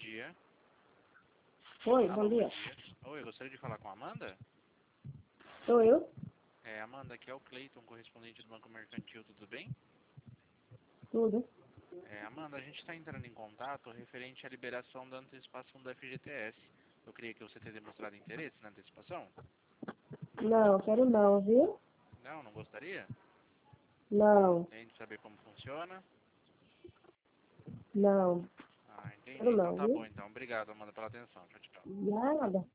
dia. Oi, Alô, bom dia. Oi, eu gostaria de falar com a Amanda? Sou eu? Amanda, aqui é o Cleiton, correspondente do Banco Mercantil, tudo bem? Tudo. Amanda, a gente está entrando em contato referente à liberação da antecipação do FGTS. Eu creio que você tenha demonstrado interesse na antecipação. Não, quero não, viu? Não gostaria? Não, Tem de saber como funciona? não. Entendi. Quero Então não, tá bom, viu? então. Obrigado, Amanda, pela atenção. Tchau, tchau. Nada.